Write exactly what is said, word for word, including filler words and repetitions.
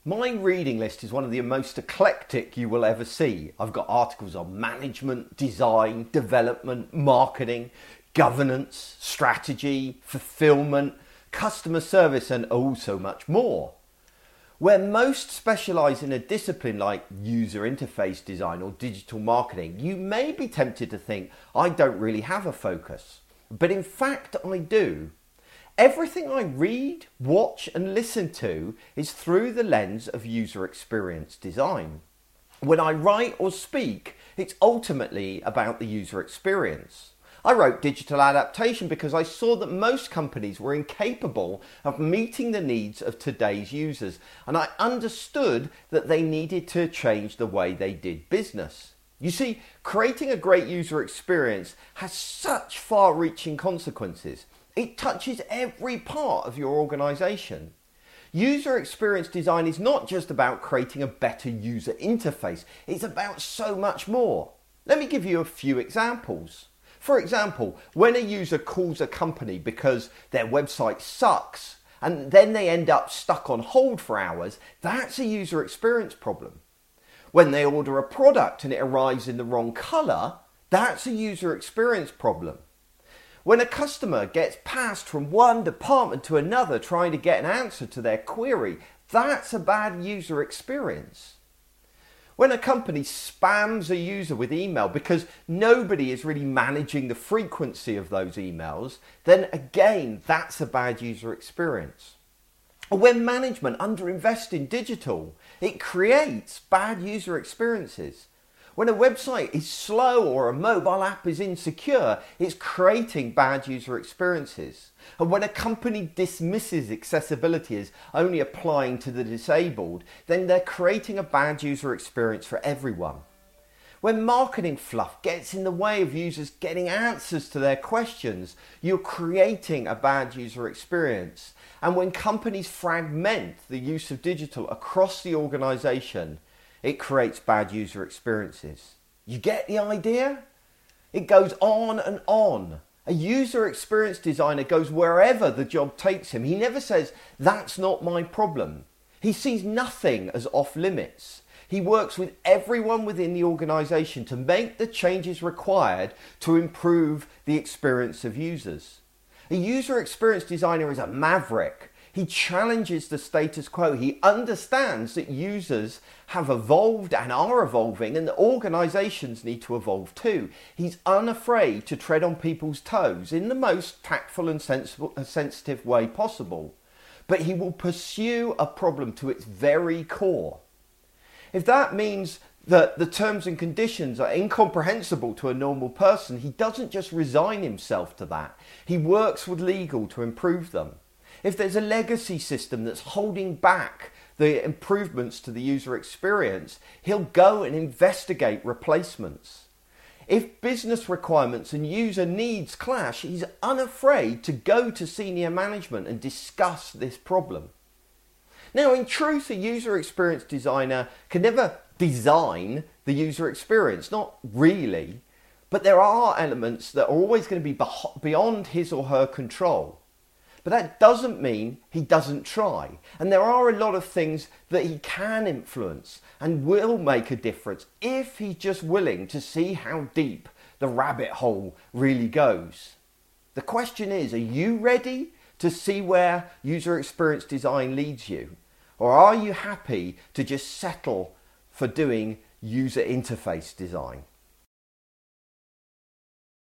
My reading list is one of the most eclectic you will ever see. I've got articles on management, design, development, marketing, governance, strategy, fulfillment, customer service, and oh so much more. Where most specialise in a discipline like user interface design or digital marketing, you may be tempted to think, I don't really have a focus. But in fact, I do. Everything I read, watch and listen to is through the lens of user experience design. When I write or speak, it's ultimately about the user experience. I wrote digital adaptation because I saw that most companies were incapable of meeting the needs of today's users, and I understood that they needed to change the way they did business. You see, creating a great user experience has such far-reaching consequences. It touches every part of your organisation. User experience design is not just about creating a better user interface, it's about so much more. Let me give you a few examples. For example, when a user calls a company because their website sucks and then they end up stuck on hold for hours, that's a user experience problem. When they order a product and it arrives in the wrong colour, that's a user experience problem. When a customer gets passed from one department to another trying to get an answer to their query, that's a bad user experience. When a company spams a user with email because nobody is really managing the frequency of those emails, then again, that's a bad user experience. Or when management underinvests in digital, it creates bad user experiences. When a website is slow or a mobile app is insecure, it's creating bad user experiences. And when a company dismisses accessibility as only applying to the disabled, then they're creating a bad user experience for everyone. When marketing fluff gets in the way of users getting answers to their questions, you're creating a bad user experience. And when companies fragment the use of digital across the organisation, it creates bad user experiences. You get the idea? It goes on and on. A user experience designer goes wherever the job takes him. He never says, that's not my problem. He sees nothing as off limits. He works with everyone within the organisation to make the changes required to improve the experience of users. A user experience designer is a maverick. He challenges the status quo. He understands that users have evolved and are evolving and that organisations need to evolve too. He's unafraid to tread on people's toes in the most tactful and sensible, sensitive way possible. But he will pursue a problem to its very core. If that means that the terms and conditions are incomprehensible to a normal person, he doesn't just resign himself to that. He works with legal to improve them. If there's a legacy system that's holding back the improvements to the user experience, he'll go and investigate replacements. If business requirements and user needs clash, he's unafraid to go to senior management and discuss this problem. Now, in truth, a user experience designer can never design the user experience, not really, but there are elements that are always going to be beyond his or her control. But that doesn't mean he doesn't try. And there are a lot of things that he can influence and will make a difference if he's just willing to see how deep the rabbit hole really goes. The question is, are you ready to see where user experience design leads you? Or are you happy to just settle for doing user interface design?